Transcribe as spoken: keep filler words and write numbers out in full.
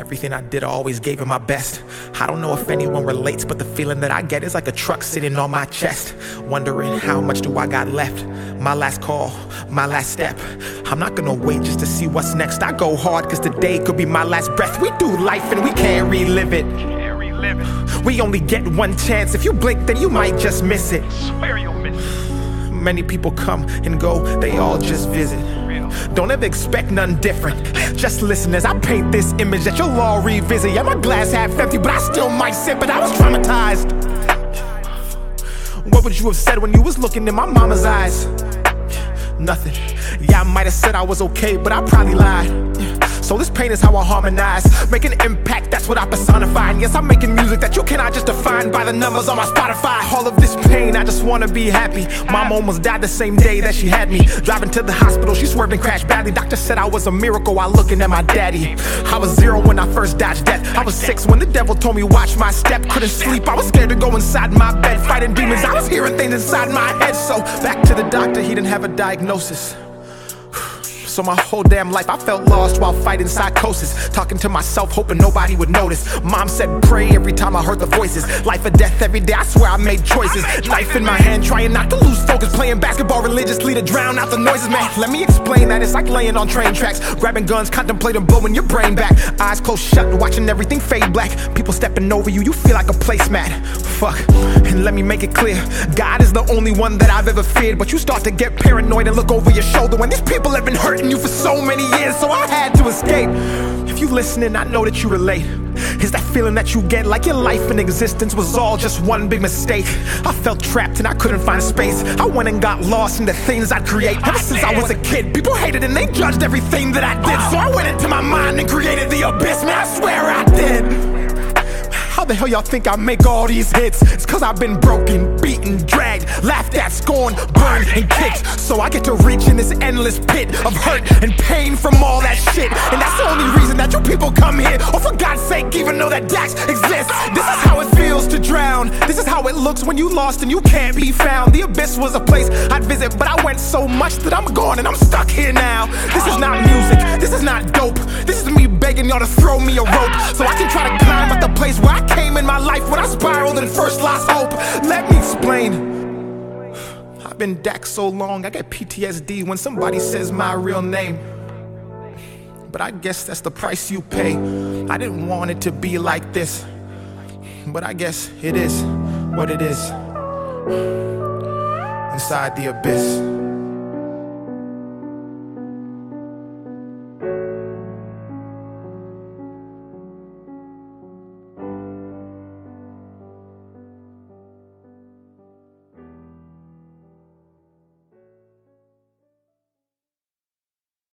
Everything I did, I always gave it my best. I don't know if anyone relates, but the feeling that I get is like a truck sitting on my chest. Wondering how much do I got left? My last call, my last step. I'm not gonna wait just to see what's next. I go hard cause today could be my last breath. We do life and we can't relive it. We only get one chance. If you blink, then you might just miss it. Swear you'll miss it. Many people come and go, they all just visit. Don't ever expect nothing different. Just listen as I paint this image that you'll all revisit. Yeah, my glass half empty, but I still might sip. But I was traumatized. What would you have said when you was looking in my mama's eyes? Nothing. Yeah, I might have said I was okay, but I probably lied. So this pain is how I harmonize. Make an impact, that's what I personify. And yes, I'm making music that you cannot just define by the numbers on my Spotify. All of this pain, I just wanna be happy. Mom almost died the same day that she had me. Driving to the hospital, she swerved and crashed badly. Doctor said I was a miracle while looking at my daddy. I was zero when I first dodged death. I was six when the devil told me watch my step. Couldn't sleep, I was scared to go inside my bed. Fighting demons, I was hearing things inside my head. So back to the doctor, he didn't have a diagnosis. So my whole damn life I felt lost while fighting psychosis. Talking to myself, hoping nobody would notice. Mom said pray every time I heard the voices. Life or death every day, I swear I made choices. Knife in my hand, trying not to lose focus. Playing basketball religiously to drown out the noises, man. Let me explain that it's like laying on train tracks. Grabbing guns, contemplating blowing your brain back. Eyes closed shut, watching everything fade black. People stepping over you, you feel like a placemat. Fuck, and let me make it clear. God is the only one that I've ever feared. But you start to get paranoid and look over your shoulder when these people have been hurting you for so many years, so I had to escape. If you listening, I know that you relate. Is that feeling that you get like your life and existence was all just one big mistake? I felt trapped and I couldn't find space. I went and got lost in the things I'd create. Ever since I was a kid, people hated and they judged everything that I did. So I went into my mind and created the abyss, man, I swear I did. How the hell y'all think I make all these hits? It's cause I've been broken, beaten, dragged, laughed at, scorned, burned, and kicked. So I get to reach in this endless pit of hurt and pain from all that shit. And that's the only reason that you people come here. Oh, for God's sake, even know that Dax exists. This is how it feels to drown. This is how it looks when you lost and you can't be found. The abyss was a place I'd visit, but I went so much that I'm gone and I'm stuck here now. This is not music, this is not dope. This is me begging y'all to throw me a rope so I can try to climb up the place where I came in my life when I spiraled and first lost hope. Let me explain. I've been Dax so long, I get P T S D when somebody says my real name. But I guess that's the price you pay. I didn't want it to be like this, but I guess it is what it is. Inside the abyss.